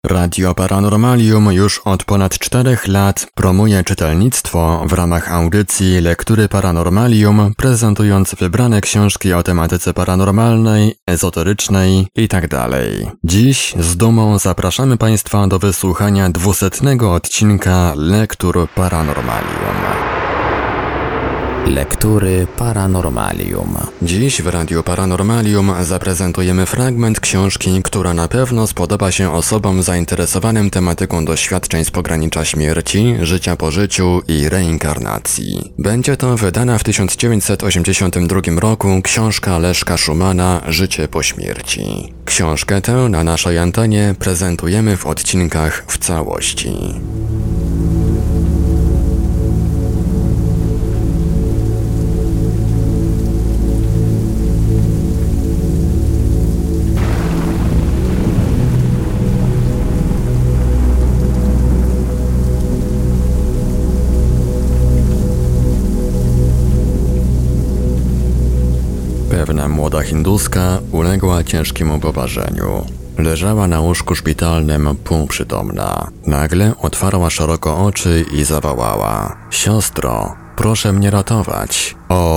Radio Paranormalium już od ponad 4 lat promuje czytelnictwo w ramach audycji Lektury Paranormalium, prezentując wybrane książki o tematyce paranormalnej, ezoterycznej itd. Dziś z dumą zapraszamy Państwa do wysłuchania 200. odcinka Lektur Paranormalium. Lektury Paranormalium. Dziś w Radiu Paranormalium zaprezentujemy fragment książki, która na pewno spodoba się osobom zainteresowanym tematyką doświadczeń z pogranicza śmierci, życia po życiu i reinkarnacji. Będzie to wydana w 1982 roku książka Leszka Szumana Życie po śmierci. Książkę tę na naszej antenie prezentujemy w odcinkach w całości. Pewna młoda hinduska uległa ciężkiemu poparzeniu. Leżała na łóżku szpitalnym półprzytomna. Nagle otwarła szeroko oczy i zawołała: „Siostro, proszę mnie ratować.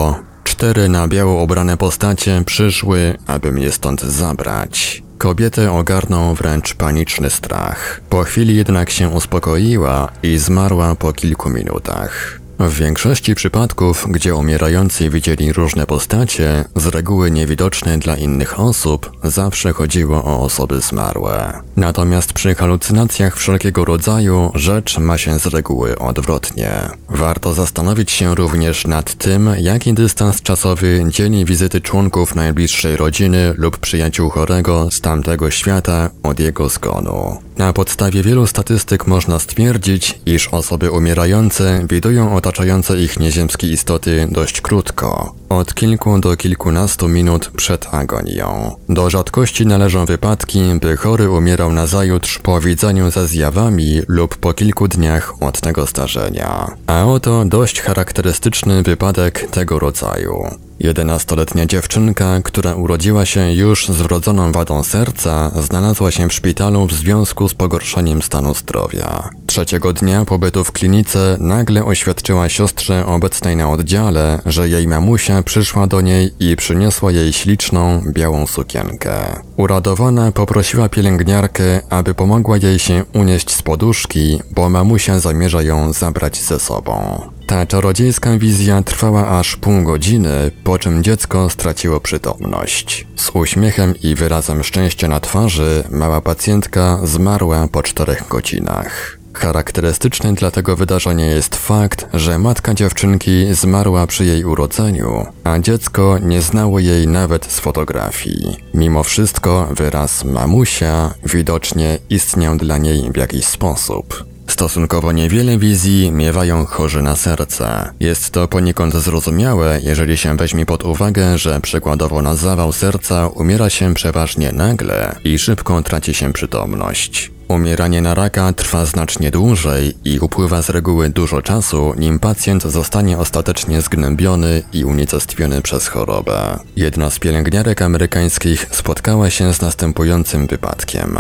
4 na biało ubrane postacie przyszły, aby mnie stąd zabrać”. Kobietę ogarnął wręcz paniczny strach. Po chwili jednak się uspokoiła i zmarła po kilku minutach. W większości przypadków, gdzie umierający widzieli różne postacie, z reguły niewidoczne dla innych osób, zawsze chodziło o osoby zmarłe. Natomiast przy halucynacjach wszelkiego rodzaju rzecz ma się z reguły odwrotnie. Warto zastanowić się również nad tym, jaki dystans czasowy dzieli wizyty członków najbliższej rodziny lub przyjaciół chorego z tamtego świata od jego zgonu. Na podstawie wielu statystyk można stwierdzić, iż osoby umierające widują otaczające ich nieziemskie istoty dość krótko, od kilku do kilkunastu minut przed agonią. Do rzadkości należą wypadki, by chory umierał nazajutrz po widzeniu ze zjawami lub po kilku dniach od tego zdarzenia. A oto dość charakterystyczny wypadek tego rodzaju. 11-letnia dziewczynka, która urodziła się już z wrodzoną wadą serca, znalazła się w szpitalu w związku z pogorszeniem stanu zdrowia. 3. dnia pobytu w klinice nagle oświadczyła siostrze obecnej na oddziale, że jej mamusia przyszła do niej i przyniosła jej śliczną, białą sukienkę. Uradowana poprosiła pielęgniarkę, aby pomogła jej się unieść z poduszki, bo mamusia zamierza ją zabrać ze sobą. Ta czarodziejska wizja trwała aż pół godziny, po czym dziecko straciło przytomność. Z uśmiechem i wyrazem szczęścia na twarzy mała pacjentka zmarła po 4 godzinach. Charakterystyczny dla tego wydarzenia jest fakt, że matka dziewczynki zmarła przy jej urodzeniu, a dziecko nie znało jej nawet z fotografii. Mimo wszystko wyraz mamusia widocznie istniał dla niej w jakiś sposób. Stosunkowo niewiele wizji miewają chorzy na serce. Jest to poniekąd zrozumiałe, jeżeli się weźmie pod uwagę, że przykładowo na zawał serca umiera się przeważnie nagle i szybko traci się przytomność. Umieranie na raka trwa znacznie dłużej i upływa z reguły dużo czasu, nim pacjent zostanie ostatecznie zgnębiony i unicestwiony przez chorobę. Jedna z pielęgniarek amerykańskich spotkała się z następującym wypadkiem.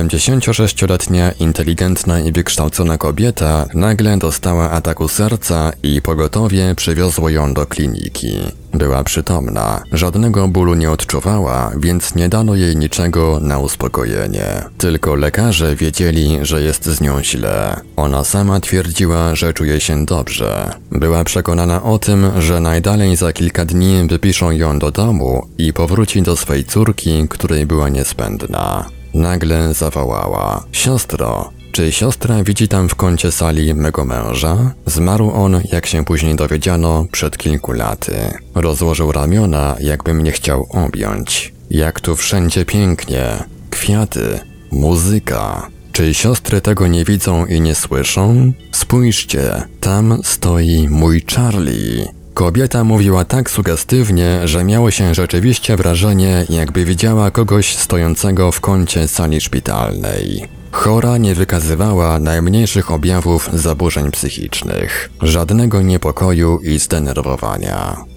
76-letnia, inteligentna i wykształcona kobieta nagle dostała ataku serca i pogotowie przywiozło ją do kliniki. Była przytomna, żadnego bólu nie odczuwała, więc nie dano jej niczego na uspokojenie. Tylko lekarze wiedzieli, że jest z nią źle. Ona sama twierdziła, że czuje się dobrze. Była przekonana o tym, że najdalej za kilka dni wypiszą ją do domu i powróci do swej córki, której była niezbędna. Nagle zawołała: „Siostro, czy siostra widzi tam w kącie sali mego męża? Zmarł on, jak się później dowiedziano, przed kilku laty. Rozłożył ramiona, jakby mnie chciał objąć. Jak tu wszędzie pięknie. Kwiaty, muzyka. Czy siostry tego nie widzą i nie słyszą? Spójrzcie, tam stoi mój Charlie”. Kobieta mówiła tak sugestywnie, że miało się rzeczywiście wrażenie, jakby widziała kogoś stojącego w kącie sali szpitalnej. Chora nie wykazywała najmniejszych objawów zaburzeń psychicznych, żadnego niepokoju i zdenerwowania.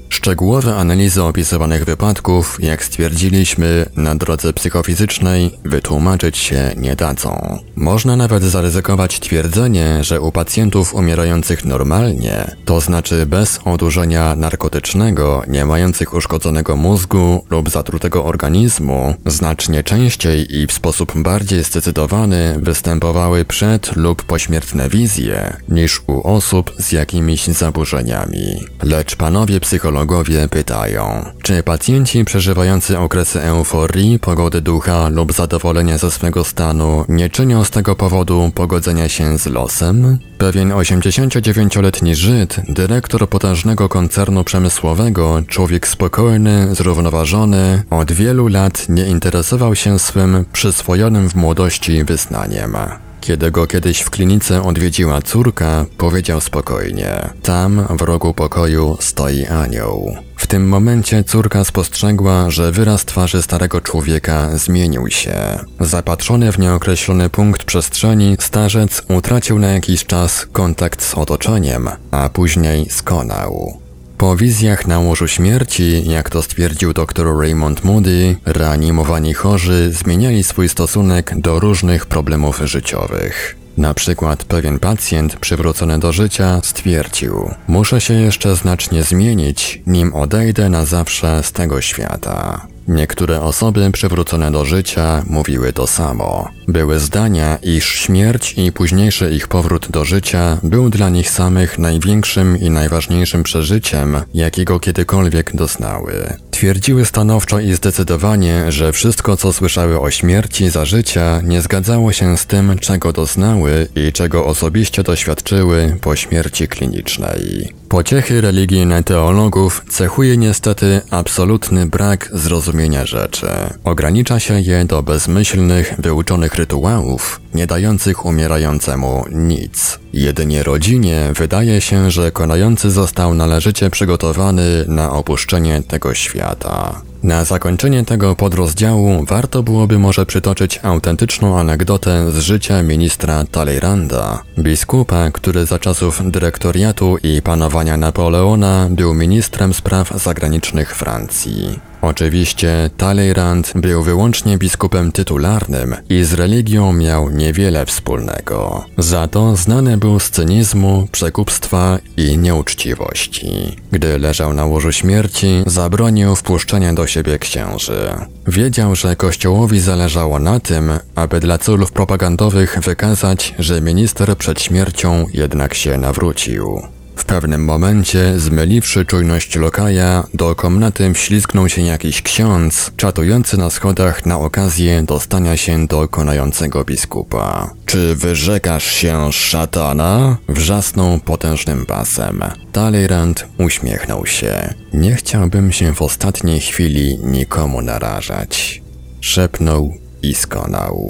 Szczegółowe analizy opisywanych wypadków, jak stwierdziliśmy, na drodze psychofizycznej wytłumaczyć się nie dadzą. Można nawet zaryzykować twierdzenie, że u pacjentów umierających normalnie, to znaczy bez odurzenia narkotycznego, nie mających uszkodzonego mózgu lub zatrutego organizmu, znacznie częściej i w sposób bardziej zdecydowany występowały przed lub pośmiertne wizje niż u osób z jakimiś zaburzeniami. Lecz panowie psychologowie pytają, czy pacjenci przeżywający okresy euforii, pogody ducha lub zadowolenia ze swego stanu nie czynią z tego powodu pogodzenia się z losem? Pewien 89-letni Żyd, dyrektor potężnego koncernu przemysłowego, człowiek spokojny, zrównoważony, od wielu lat nie interesował się swym przyswojonym w młodości wyznaniem. Kiedy go kiedyś w klinice odwiedziła córka, powiedział spokojnie: tam w rogu pokoju stoi anioł. W tym momencie córka spostrzegła, że wyraz twarzy starego człowieka zmienił się. Zapatrzony w nieokreślony punkt przestrzeni, starzec utracił na jakiś czas kontakt z otoczeniem, a później skonał. Po wizjach na łożu śmierci, jak to stwierdził dr Raymond Moody, reanimowani chorzy zmieniali swój stosunek do różnych problemów życiowych. Na przykład pewien pacjent przywrócony do życia stwierdził: muszę się jeszcze znacznie zmienić, nim odejdę na zawsze z tego świata. Niektóre osoby przywrócone do życia mówiły to samo. Były zdania, iż śmierć i późniejszy ich powrót do życia był dla nich samych największym i najważniejszym przeżyciem, jakiego kiedykolwiek doznały. Twierdziły stanowczo i zdecydowanie, że wszystko, co słyszały o śmierci za życia, nie zgadzało się z tym, czego doznały i czego osobiście doświadczyły po śmierci klinicznej. Pociechy religijne teologów cechuje niestety absolutny brak zrozumienia rzeczy. Ogranicza się je do bezmyślnych, wyuczonych rytuałów, nie dających umierającemu nic. Jedynie rodzinie wydaje się, że konający został należycie przygotowany na opuszczenie tego świata. Na zakończenie tego podrozdziału warto byłoby może przytoczyć autentyczną anegdotę z życia ministra Talleyranda, biskupa, który za czasów dyrektoriatu i panowania Napoleona był ministrem spraw zagranicznych Francji. Oczywiście Talleyrand był wyłącznie biskupem tytularnym i z religią miał niewiele wspólnego. Za to znany był z cynizmu, przekupstwa i nieuczciwości. Gdy leżał na łożu śmierci, zabronił wpuszczenia do siebie księży. Wiedział, że Kościołowi zależało na tym, aby dla celów propagandowych wykazać, że minister przed śmiercią jednak się nawrócił. W pewnym momencie, zmyliwszy czujność lokaja, do komnaty wślizgnął się jakiś ksiądz, czatujący na schodach na okazję dostania się do konającego biskupa. Czy wyrzekasz się szatana? Wrzasnął potężnym basem. Talleyrand uśmiechnął się. Nie chciałbym się w ostatniej chwili nikomu narażać. Szepnął i skonał.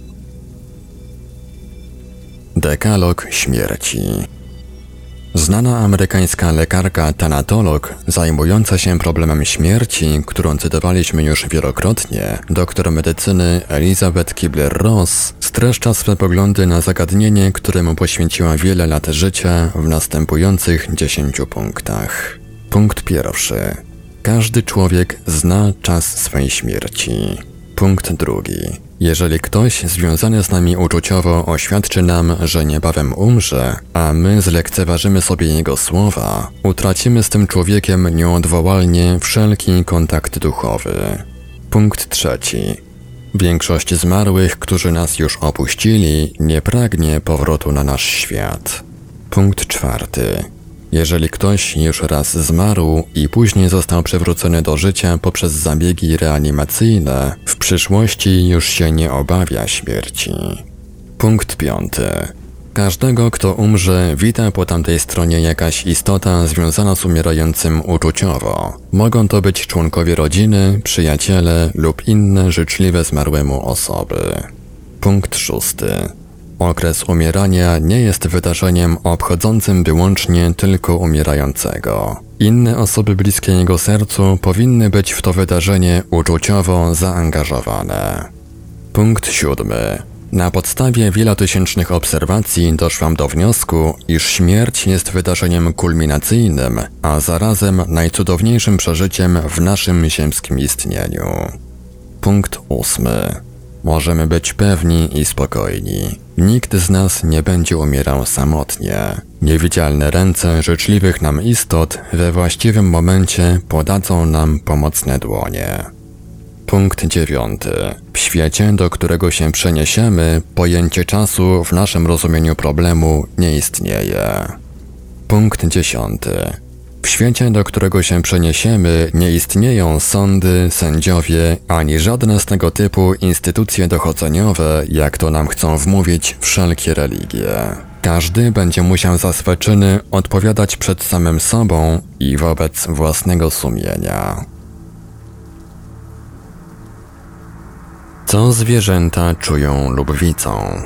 Dekalog śmierci. Znana amerykańska lekarka tanatolog zajmująca się problemem śmierci, którą cytowaliśmy już wielokrotnie, doktor medycyny Elizabeth Kubler-Ross, streszcza swe poglądy na zagadnienie, któremu poświęciła wiele lat życia w następujących 10 punktach. Punkt pierwszy. Każdy człowiek zna czas swej śmierci. Punkt drugi. Jeżeli ktoś związany z nami uczuciowo oświadczy nam, że niebawem umrze, a my zlekceważymy sobie jego słowa, utracimy z tym człowiekiem nieodwołalnie wszelki kontakt duchowy. Punkt trzeci. Większość zmarłych, którzy nas już opuścili, nie pragnie powrotu na nasz świat. Punkt czwarty. Jeżeli ktoś już raz zmarł i później został przywrócony do życia poprzez zabiegi reanimacyjne, w przyszłości już się nie obawia śmierci. Punkt piąty. Każdego, kto umrze, wita po tamtej stronie jakaś istota związana z umierającym uczuciowo. Mogą to być członkowie rodziny, przyjaciele lub inne życzliwe zmarłemu osoby. Punkt szósty. Okres umierania nie jest wydarzeniem obchodzącym wyłącznie tylko umierającego. Inne osoby bliskie jego sercu powinny być w to wydarzenie uczuciowo zaangażowane. Punkt siódmy. Na podstawie wielotysięcznych obserwacji doszłam do wniosku, iż śmierć jest wydarzeniem kulminacyjnym, a zarazem najcudowniejszym przeżyciem w naszym ziemskim istnieniu. Punkt 8. Możemy być pewni i spokojni. Nikt z nas nie będzie umierał samotnie. Niewidzialne ręce życzliwych nam istot we właściwym momencie podadzą nam pomocne dłonie. Punkt 9. W świecie, do którego się przeniesiemy, pojęcie czasu w naszym rozumieniu problemu nie istnieje. Punkt 10. W świecie, do którego się przeniesiemy, nie istnieją sądy, sędziowie, ani żadne z tego typu instytucje dochodzeniowe, jak to nam chcą wmówić wszelkie religie. Każdy będzie musiał za swe czyny odpowiadać przed samym sobą i wobec własnego sumienia. Co zwierzęta czują lub widzą?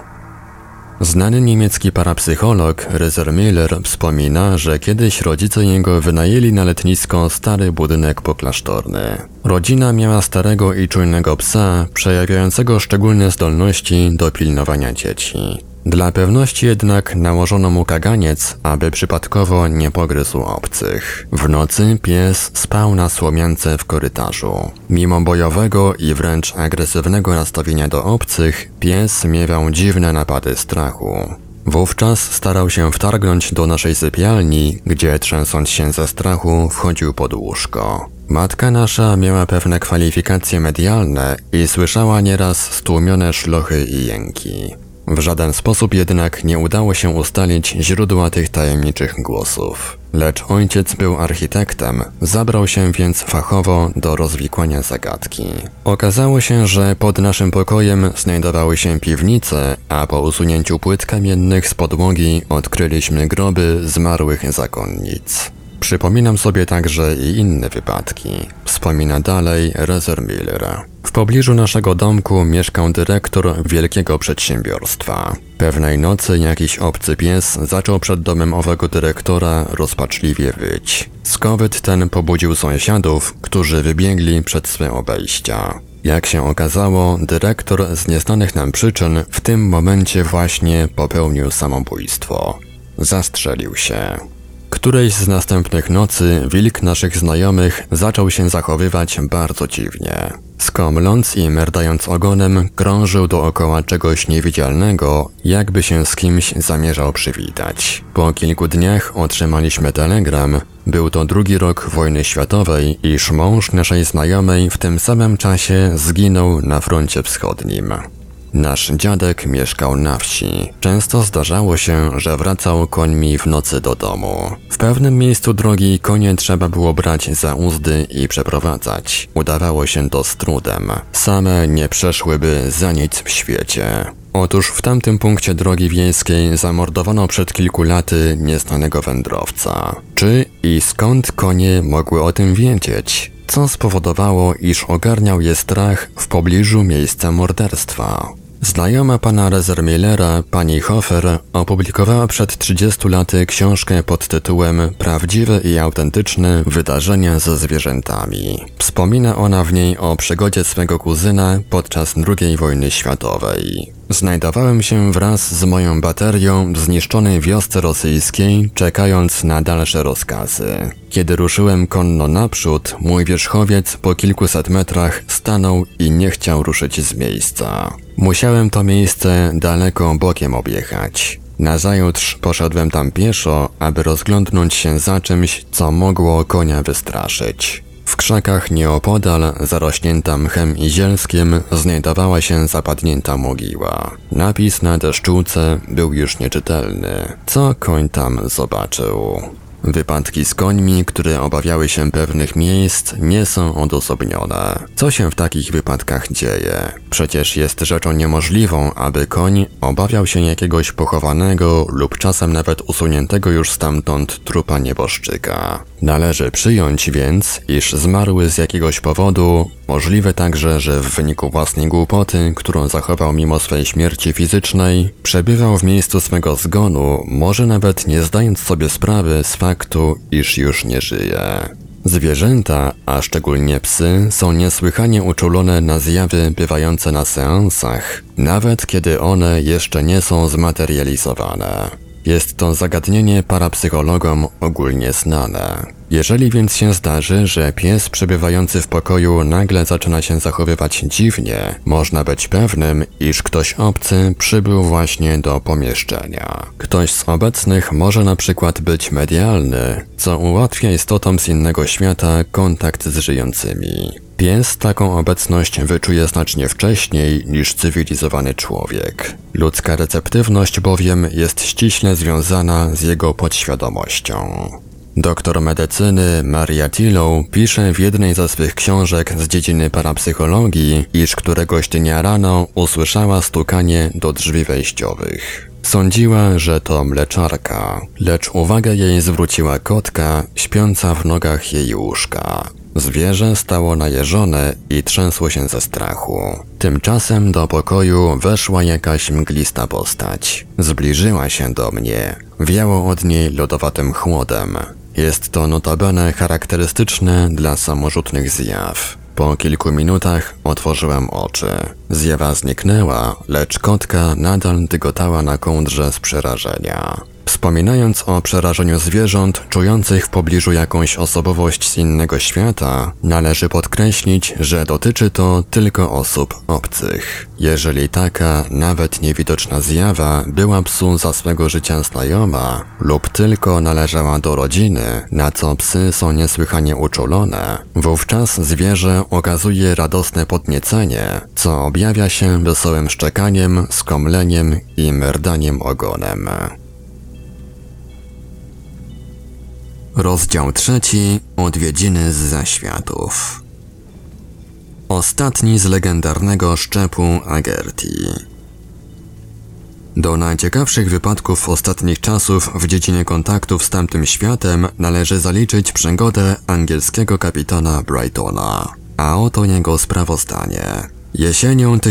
Znany niemiecki parapsycholog Rezer Miller wspomina, że kiedyś rodzice jego wynajęli na letnisko stary budynek poklasztorny. Rodzina miała starego i czujnego psa, przejawiającego szczególne zdolności do pilnowania dzieci. Dla pewności jednak nałożono mu kaganiec, aby przypadkowo nie pogryzł obcych. W nocy pies spał na słomiance w korytarzu. Mimo bojowego i wręcz agresywnego nastawienia do obcych, pies miewał dziwne napady strachu. Wówczas starał się wtargnąć do naszej sypialni, gdzie trzęsąc się ze strachu wchodził pod łóżko. Matka nasza miała pewne kwalifikacje medialne i słyszała nieraz stłumione szlochy i jęki. W żaden sposób jednak nie udało się ustalić źródła tych tajemniczych głosów. Lecz ojciec był architektem, zabrał się więc fachowo do rozwikłania zagadki. Okazało się, że pod naszym pokojem znajdowały się piwnice, a po usunięciu płyt kamiennych z podłogi odkryliśmy groby zmarłych zakonnic. Przypominam sobie także i inne wypadki. Wspomina dalej Rezer Miller. W pobliżu naszego domku mieszkał dyrektor wielkiego przedsiębiorstwa. Pewnej nocy jakiś obcy pies zaczął przed domem owego dyrektora rozpaczliwie wyć. Skowyt ten pobudził sąsiadów, którzy wybiegli przed swe obejścia. Jak się okazało, dyrektor z nieznanych nam przyczyn w tym momencie właśnie popełnił samobójstwo. Zastrzelił się. Którejś z następnych nocy wilk naszych znajomych zaczął się zachowywać bardzo dziwnie. Skomląc i merdając ogonem, krążył dookoła czegoś niewidzialnego, jakby się z kimś zamierzał przywitać. Po kilku dniach otrzymaliśmy telegram. Był to 2. rok wojny światowej, iż mąż naszej znajomej w tym samym czasie zginął na froncie wschodnim. Nasz dziadek mieszkał na wsi. Często zdarzało się, że wracał końmi w nocy do domu. W pewnym miejscu drogi konie trzeba było brać za uzdy i przeprowadzać. Udawało się to z trudem. Same nie przeszłyby za nic w świecie. Otóż w tamtym punkcie drogi wiejskiej zamordowano przed kilku laty nieznanego wędrowca. Czy i skąd konie mogły o tym wiedzieć? Co spowodowało, iż ogarniał je strach w pobliżu miejsca morderstwa? Znajoma pana Rezer Millera, pani Hofer, opublikowała przed 30 laty książkę pod tytułem Prawdziwe i autentyczne wydarzenia ze zwierzętami. Wspomina ona w niej o przygodzie swego kuzyna podczas II wojny światowej. Znajdowałem się wraz z moją baterią w zniszczonej wiosce rosyjskiej, czekając na dalsze rozkazy. Kiedy ruszyłem konno naprzód, mój wierzchowiec po kilkuset metrach stanął i nie chciał ruszyć z miejsca. Musiałem to miejsce daleko bokiem objechać. Nazajutrz poszedłem tam pieszo, aby rozglądnąć się za czymś, co mogło konia wystraszyć. W krzakach nieopodal, zarośnięta mchem i zielskiem, znajdowała się zapadnięta mogiła. Napis na deszczułce był już nieczytelny. Co koń tam zobaczył? Wypadki z końmi, które obawiały się pewnych miejsc, nie są odosobnione. Co się w takich wypadkach dzieje? Przecież jest rzeczą niemożliwą, aby koń obawiał się jakiegoś pochowanego lub czasem nawet usuniętego już stamtąd trupa nieboszczyka. Należy przyjąć więc, iż zmarły z jakiegoś powodu, możliwe także, że w wyniku własnej głupoty, którą zachował mimo swej śmierci fizycznej, przebywał w miejscu swego zgonu, może nawet nie zdając sobie sprawy z faktu, iż już nie żyje. Zwierzęta, a szczególnie psy, są niesłychanie uczulone na zjawy bywające na seansach, nawet kiedy one jeszcze nie są zmaterializowane. Jest to zagadnienie parapsychologom ogólnie znane. Jeżeli więc się zdarzy, że pies przebywający w pokoju nagle zaczyna się zachowywać dziwnie, można być pewnym, iż ktoś obcy przybył właśnie do pomieszczenia. Ktoś z obecnych może na przykład być medialny, co ułatwia istotom z innego świata kontakt z żyjącymi. Pies taką obecność wyczuje znacznie wcześniej niż cywilizowany człowiek. Ludzka receptywność bowiem jest ściśle związana z jego podświadomością. Doktor medycyny Maria Tillow pisze w jednej ze swych książek z dziedziny parapsychologii, iż któregoś dnia rano usłyszała stukanie do drzwi wejściowych. Sądziła, że to mleczarka, lecz uwagę jej zwróciła kotka śpiąca w nogach jej łóżka. Zwierzę stało najeżone i trzęsło się ze strachu. Tymczasem do pokoju weszła jakaś mglista postać. Zbliżyła się do mnie. Wiało od niej lodowatym chłodem. Jest to notabene charakterystyczne dla samorzutnych zjaw. Po kilku minutach otworzyłem oczy. Zjawa zniknęła, lecz kotka nadal dygotała na kołdrze z przerażenia. Wspominając o przerażeniu zwierząt czujących w pobliżu jakąś osobowość z innego świata, należy podkreślić, że dotyczy to tylko osób obcych. Jeżeli taka, nawet niewidoczna zjawa była psu za swego życia znajoma lub tylko należała do rodziny, na co psy są niesłychanie uczulone, wówczas zwierzę okazuje radosne podniecenie, co objawia się wesołym szczekaniem, skomleniem i merdaniem ogonem. Rozdział 3. Odwiedziny z zaświatów. Ostatni z legendarnego szczepu Agerti. Do najciekawszych wypadków ostatnich czasów w dziedzinie kontaktów z tamtym światem należy zaliczyć przygodę angielskiego kapitana Brightona. A oto jego sprawozdanie. Jesienią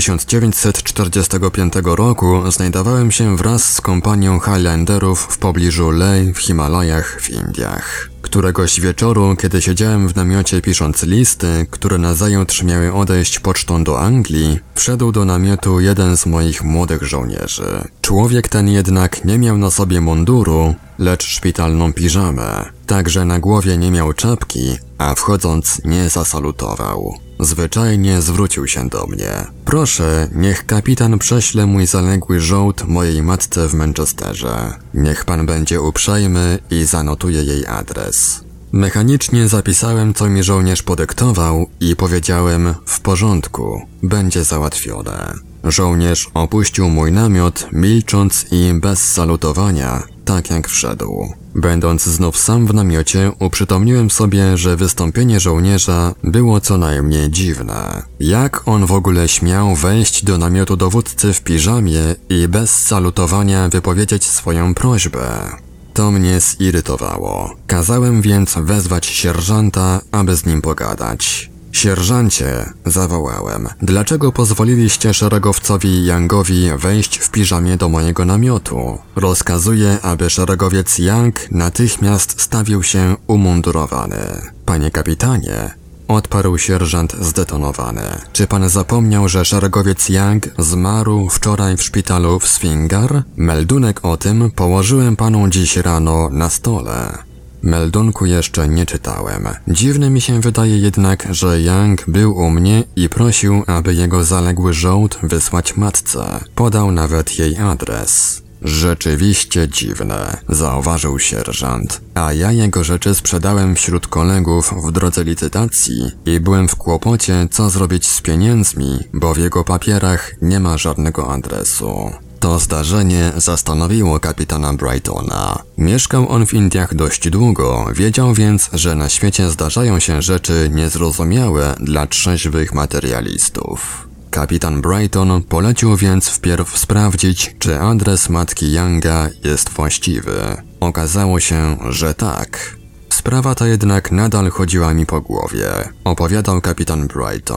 1945 roku znajdowałem się wraz z kompanią Highlanderów w pobliżu Leh w Himalajach w Indiach. Któregoś wieczoru, kiedy siedziałem w namiocie pisząc listy, które nazajutrz miały odejść pocztą do Anglii, wszedł do namiotu jeden z moich młodych żołnierzy. Człowiek ten jednak nie miał na sobie munduru, lecz szpitalną piżamę. Także na głowie nie miał czapki, a wchodząc nie zasalutował. Zwyczajnie zwrócił się do mnie. Proszę, niech kapitan prześle mój zaległy żołd mojej matce w Manchesterze. Niech pan będzie uprzejmy i zanotuje jej adres. Mechanicznie zapisałem, co mi żołnierz podyktował i powiedziałem: w porządku, będzie załatwione. Żołnierz opuścił mój namiot, milcząc i bez salutowania, tak jak wszedł. Będąc znów sam w namiocie, uprzytomniłem sobie, że wystąpienie żołnierza było co najmniej dziwne. Jak on w ogóle śmiał wejść do namiotu dowódcy w piżamie i bez salutowania wypowiedzieć swoją prośbę? To mnie zirytowało. Kazałem więc wezwać sierżanta, aby z nim pogadać. Sierżancie, zawołałem, dlaczego pozwoliliście szeregowcowi Youngowi wejść w piżamie do mojego namiotu? Rozkazuję, aby szeregowiec Young natychmiast stawił się umundurowany. Panie kapitanie, odparł sierżant zdetonowany. Czy pan zapomniał, że szeregowiec Young zmarł wczoraj w szpitalu w Svingar? Meldunek o tym położyłem panu dziś rano na stole. Meldunku jeszcze nie czytałem. Dziwne mi się wydaje jednak, że Young był u mnie i prosił, aby jego zaległy żołd wysłać matce. Podał nawet jej adres. Rzeczywiście dziwne, zauważył sierżant, a ja jego rzeczy sprzedałem wśród kolegów w drodze licytacji i byłem w kłopocie, co zrobić z pieniędzmi, bo w jego papierach nie ma żadnego adresu. To zdarzenie zastanowiło kapitana Brightona. Mieszkał on w Indiach dość długo, wiedział więc, że na świecie zdarzają się rzeczy niezrozumiałe dla trzeźwych materialistów. Kapitan Brighton polecił więc wpierw sprawdzić, czy adres matki Younga jest właściwy. Okazało się, że tak. Sprawa ta jednak nadal chodziła mi po głowie, opowiadał kapitan Brighton.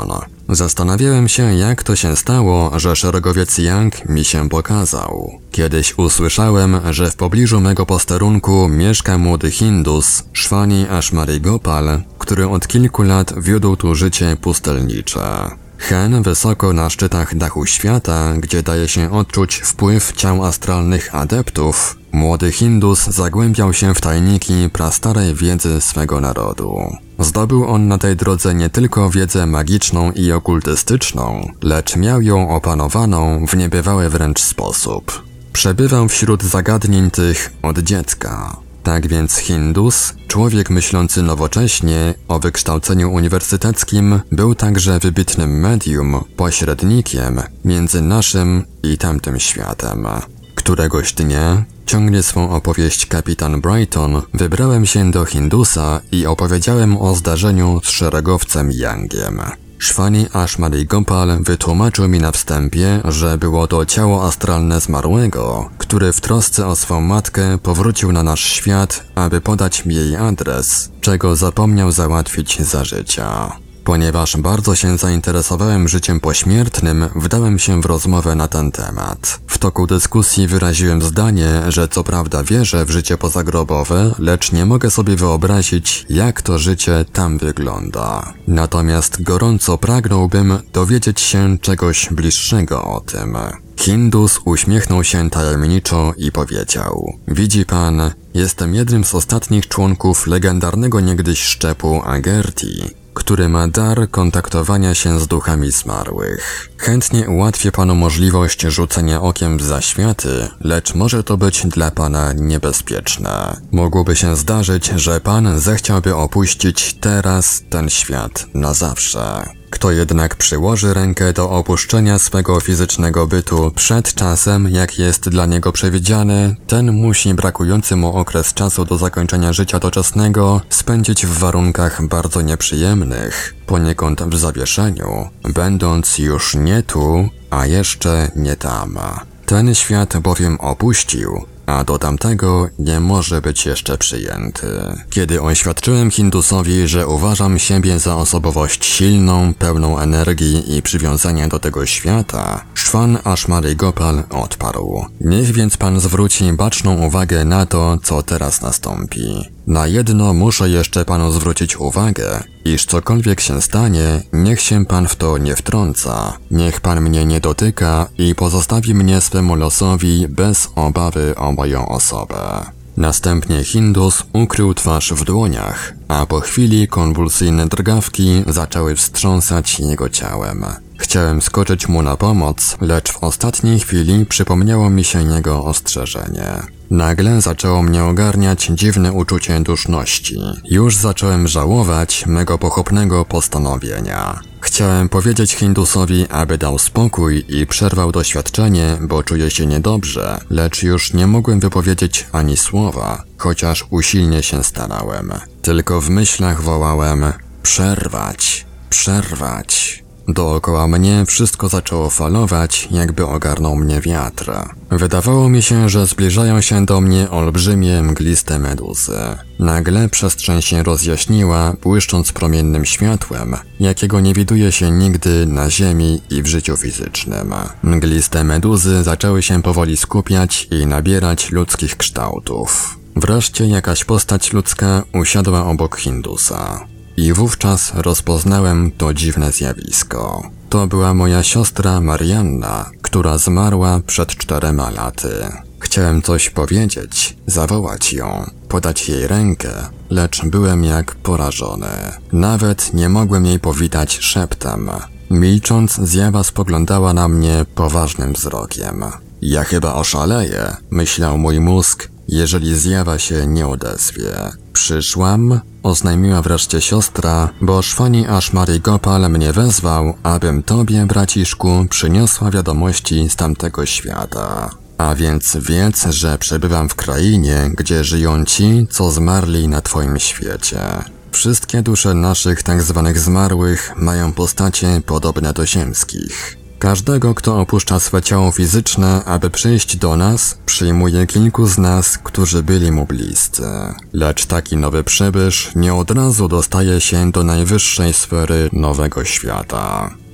Zastanawiałem się, jak to się stało, że szeregowiec Yang mi się pokazał. Kiedyś usłyszałem, że w pobliżu mego posterunku mieszka młody Hindus, Shwani Ashmari Gopal, który od kilku lat wiódł tu życie pustelnicze. Hen wysoko na szczytach dachu świata, gdzie daje się odczuć wpływ ciał astralnych adeptów, młody Hindus zagłębiał się w tajniki prastarej wiedzy swego narodu. Zdobył on na tej drodze nie tylko wiedzę magiczną i okultystyczną, lecz miał ją opanowaną w niebywały wręcz sposób. Przebywał wśród zagadnień tych od dziecka. Tak więc Hindus, człowiek myślący nowocześnie, o wykształceniu uniwersyteckim, był także wybitnym medium, pośrednikiem między naszym i tamtym światem. Któregoś dnia, ciągnie swą opowieść kapitan Brighton, wybrałem się do Hindusa i opowiedziałem o zdarzeniu z szeregowcem Yangiem. Shwani Ashmari Gopal wytłumaczył mi na wstępie, że było to ciało astralne zmarłego, który w trosce o swą matkę powrócił na nasz świat, aby podać mi jej adres, czego zapomniał załatwić za życia. Ponieważ bardzo się zainteresowałem życiem pośmiertnym, wdałem się w rozmowę na ten temat. W toku dyskusji wyraziłem zdanie, że co prawda wierzę w życie pozagrobowe, lecz nie mogę sobie wyobrazić, jak to życie tam wygląda. Natomiast gorąco pragnąłbym dowiedzieć się czegoś bliższego o tym. Hindus uśmiechnął się tajemniczo i powiedział: widzi pan, jestem jednym z ostatnich członków legendarnego niegdyś szczepu Agerti, który ma dar kontaktowania się z duchami zmarłych. Chętnie ułatwię panu możliwość rzucenia okiem w zaświaty, lecz może to być dla pana niebezpieczne. Mogłoby się zdarzyć, że pan zechciałby opuścić teraz ten świat na zawsze. Kto jednak przyłoży rękę do opuszczenia swego fizycznego bytu przed czasem, jak jest dla niego przewidziany, ten musi brakujący mu okres czasu do zakończenia życia doczesnego spędzić w warunkach bardzo nieprzyjemnych, poniekąd w zawieszeniu, będąc już nie tu, a jeszcze nie tam. Ten świat bowiem opuścił, a do tamtego nie może być jeszcze przyjęty. Kiedy oświadczyłem Hindusowi, że uważam siebie za osobowość silną, pełną energii i przywiązania do tego świata, Shwan Ashmari Gopal odparł: niech więc pan zwróci baczną uwagę na to, co teraz nastąpi. Na jedno muszę jeszcze panu zwrócić uwagę, iż cokolwiek się stanie, niech się pan w to nie wtrąca. Niech pan mnie nie dotyka i pozostawi mnie swemu losowi bez obawy o moją osobę. Następnie Hindus ukrył twarz w dłoniach, a po chwili konwulsyjne drgawki zaczęły wstrząsać jego ciałem. Chciałem skoczyć mu na pomoc, lecz w ostatniej chwili przypomniało mi się jego ostrzeżenie. Nagle zaczęło mnie ogarniać dziwne uczucie duszności. Już zacząłem żałować mego pochopnego postanowienia. Chciałem powiedzieć Hindusowi, aby dał spokój i przerwał doświadczenie, bo czuję się niedobrze, lecz już nie mogłem wypowiedzieć ani słowa, chociaż usilnie się starałem. Tylko w myślach wołałem: przerwać, przerwać. Dookoła mnie wszystko zaczęło falować, jakby ogarnął mnie wiatr. Wydawało mi się, że zbliżają się do mnie olbrzymie, mgliste meduzy. Nagle przestrzeń się rozjaśniła, błyszcząc promiennym światłem, jakiego nie widuje się nigdy na ziemi i w życiu fizycznym. Mgliste meduzy zaczęły się powoli skupiać i nabierać ludzkich kształtów. Wreszcie jakaś postać ludzka usiadła obok Hindusa. I wówczas rozpoznałem to dziwne zjawisko. To była moja siostra Marianna, która zmarła przed 4 laty. Chciałem coś powiedzieć, zawołać ją, podać jej rękę, lecz byłem jak porażony. Nawet nie mogłem jej powitać szeptem. Milcząc, zjawa spoglądała na mnie poważnym wzrokiem. Ja chyba oszaleję, myślał mój mózg, jeżeli zjawa się nie odezwie. Przyszłam, oznajmiła wreszcie siostra, bo Shwani Ashmari Gopal mnie wezwał, abym tobie, braciszku, przyniosła wiadomości z tamtego świata. A więc wiedz, że przebywam w krainie, gdzie żyją ci, co zmarli na twoim świecie. Wszystkie dusze naszych tak zwanych zmarłych mają postacie podobne do ziemskich. Każdego, kto opuszcza swe ciało fizyczne, aby przyjść do nas, przyjmuje kilku z nas, którzy byli mu bliscy. Lecz taki nowy przybysz nie od razu dostaje się do najwyższej sfery nowego świata.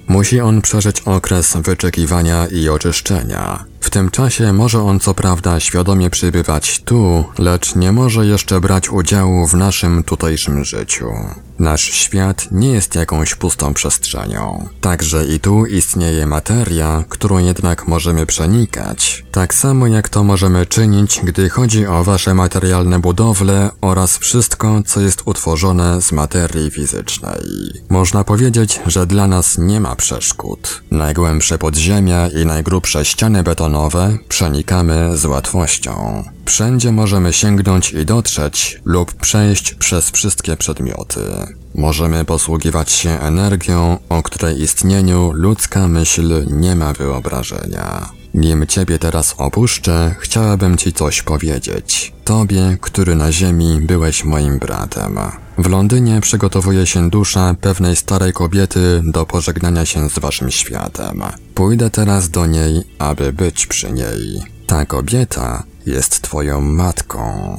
Musi on przeżyć okres wyczekiwania i oczyszczenia. W tym czasie może on co prawda świadomie przybywać tu, lecz nie może jeszcze brać udziału w naszym tutejszym życiu. Nasz świat nie jest jakąś pustą przestrzenią. Także i tu istnieje materia, którą jednak możemy przenikać. Tak samo jak to możemy czynić, gdy chodzi o wasze materialne budowle oraz wszystko, co jest utworzone z materii fizycznej. Można powiedzieć, że dla nas nie ma przeszkód. Najgłębsze podziemia i najgrubsze ściany betonowe przenikamy z łatwością. Wszędzie możemy sięgnąć i dotrzeć lub przejść przez wszystkie przedmioty. Możemy posługiwać się energią, o której istnieniu ludzka myśl nie ma wyobrażenia. Nim ciebie teraz opuszczę, chciałabym ci coś powiedzieć. Tobie, który na ziemi byłeś moim bratem. W Londynie przygotowuje się dusza pewnej starej kobiety do pożegnania się z waszym światem. Pójdę teraz do niej, aby być przy niej. Ta kobieta jest twoją matką.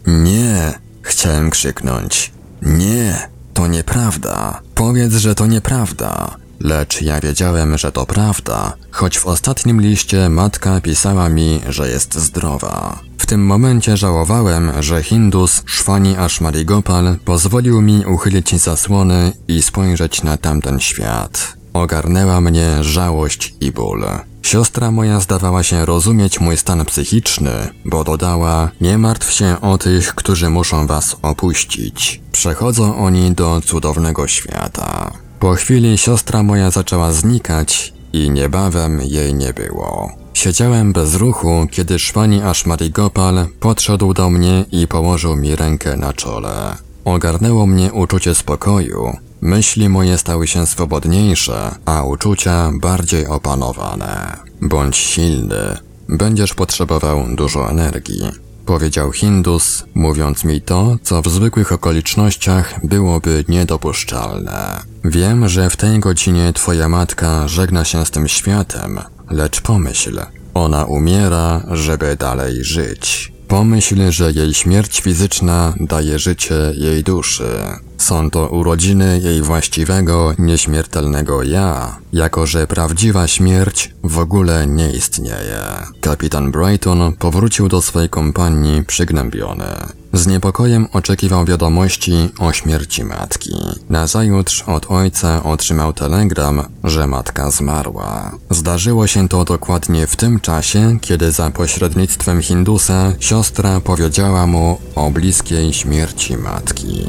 Nie! Chciałem krzyknąć. Nie! To nieprawda. Powiedz, że to nieprawda. Lecz ja wiedziałem, że to prawda, choć w ostatnim liście matka pisała mi, że jest zdrowa. W tym momencie żałowałem, że Hindus Shwani Ashmari Gopal pozwolił mi uchylić zasłony i spojrzeć na tamten świat. Ogarnęła mnie żałość i ból. Siostra moja zdawała się rozumieć mój stan psychiczny, bo dodała: nie martw się o tych, którzy muszą was opuścić. Przechodzą oni do cudownego świata. Po chwili siostra moja zaczęła znikać i niebawem jej nie było. Siedziałem bez ruchu, kiedy Shwani Ashmari Gopal podszedł do mnie i położył mi rękę na czole. Ogarnęło mnie uczucie spokoju. Myśli moje stały się swobodniejsze, a uczucia bardziej opanowane. Bądź silny. Będziesz potrzebował dużo energii, powiedział Hindus, mówiąc mi to, co w zwykłych okolicznościach byłoby niedopuszczalne. Wiem, że w tej godzinie twoja matka żegna się z tym światem, lecz pomyśl, ona umiera, żeby dalej żyć. Pomyśl, że jej śmierć fizyczna daje życie jej duszy. Są to urodziny jej właściwego, nieśmiertelnego ja, jako że prawdziwa śmierć w ogóle nie istnieje. Kapitan Brighton powrócił do swej kompanii przygnębiony. Z niepokojem oczekiwał wiadomości o śmierci matki. Nazajutrz od ojca otrzymał telegram, że matka zmarła. Zdarzyło się to dokładnie w tym czasie, kiedy za pośrednictwem Hindusa siostra powiedziała mu o bliskiej śmierci matki.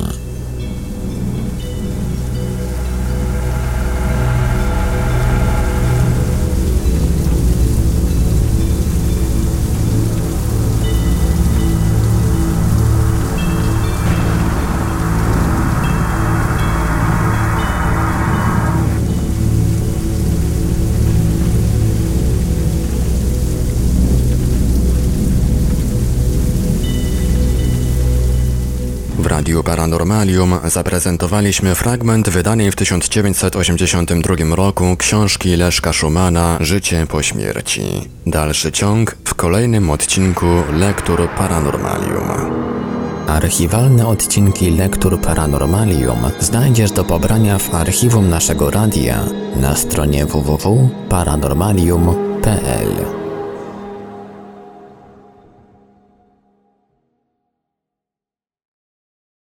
W Radiu Paranormalium zaprezentowaliśmy fragment wydanej w 1982 roku książki Leszka Szumana Życie po śmierci. Dalszy ciąg w kolejnym odcinku Lektur Paranormalium. Archiwalne odcinki Lektur Paranormalium znajdziesz do pobrania w archiwum naszego radia na stronie www.paranormalium.pl.